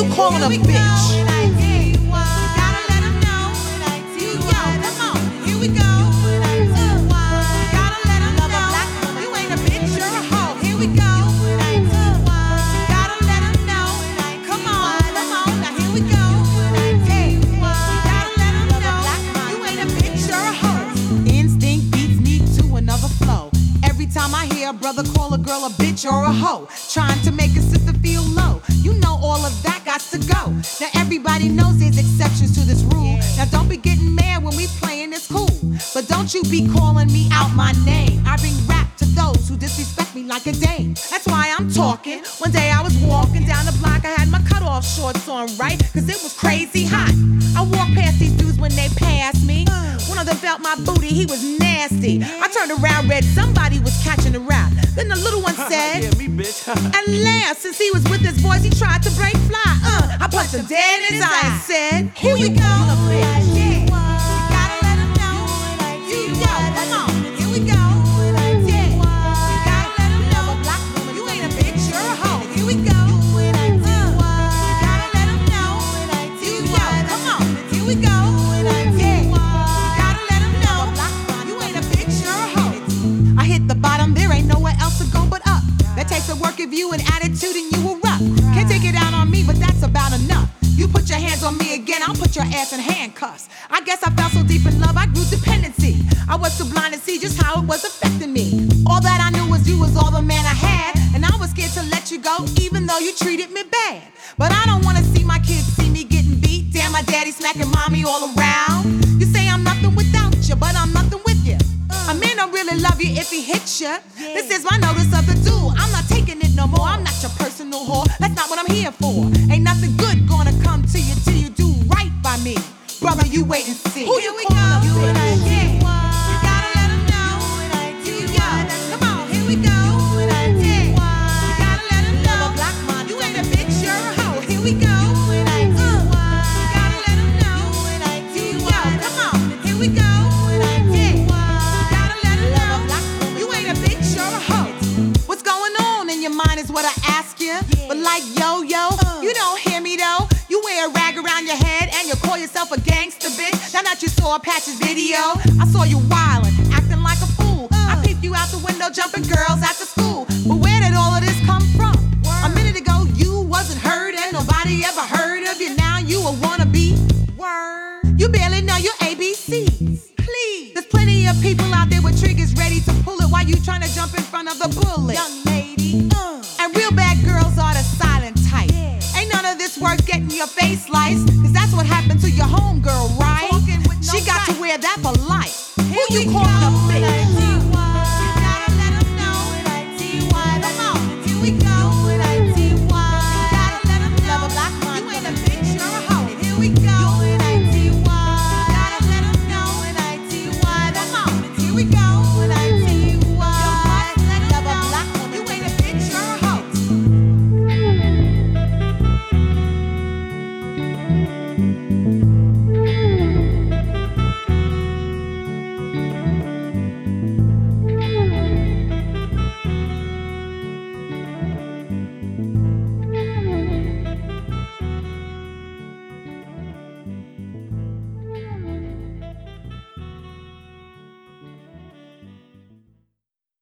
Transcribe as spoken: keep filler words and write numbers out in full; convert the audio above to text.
you calling a bitch? Brother call a girl a bitch or a hoe, trying to make a sister feel low. You know all of that got to go. Now everybody knows there's exceptions to this rule. Now don't be getting mad when we playing this cool, but don't you be calling me out my name. I bring rap to those who disrespect me like a dame. That's why I'm talking. One day I was walking down the block, I had my cutoff shorts on, right? Cause it was crazy hot. I walked past these dudes when they passed me. One of them felt my booty, he was nasty. I turned around, read somebody was catching a rap. Then the little one said, yeah, me, bitch. and laughed. Since he was with his boys, he tried to break fly. Uh, I punched him dead in his eye and said, here we go. Work of you and attitude and you were rough. Can't take it out on me, but that's about enough. You put your hands on me again, I'll put your ass in handcuffs. I guess I fell so deep in love, I grew dependency. I was too blind to see just how it was affecting me. All that I knew was you was all the man I had, and I was scared to let you go, even though you treated me bad. But I don't wanna see my kids see me getting beat. Damn, my daddy smacking mommy all around. You say I'm nothing without you, but I'm nothing with you. A man don't really love you if he hits you. This is my notice of the dude. I'm not taking it no more. I'm not your personal whore. That's not what I'm here for. Ain't nothing good gonna come to you till you do right by me. Brother, you wait and see. Who you calling a bitch? Yeah. You gotta let him know. You go. Come on, here we go. Yeah. You gotta let him know. You ain't a bitch, you're a hoe. Here we go. Uh. You gotta let him know. You go. Come on, here we go. Is what I ask you, yeah. But like yo-yo, uh. you don't hear me though. You wear a rag around your head and you call yourself a gangster bitch. Now that you saw Patch's video, I saw you wildin', acting like a fool. uh. I peeped you out the window jumping girls after school. But where did all of this come from? Word. A minute ago you wasn't heard and nobody ever heard of you. Now you a wannabe. Word. You barely know your A B Cs. Please. There's plenty of people out there with triggers ready to pull it while you trying to jump in front of the bullet. Young lady. Uh. And real bad girls are the silent type. Yeah. Ain't none of this worth getting your face sliced, cause that's what happened to your homegirl, right? No she got right. to wear that for life. Here Who you call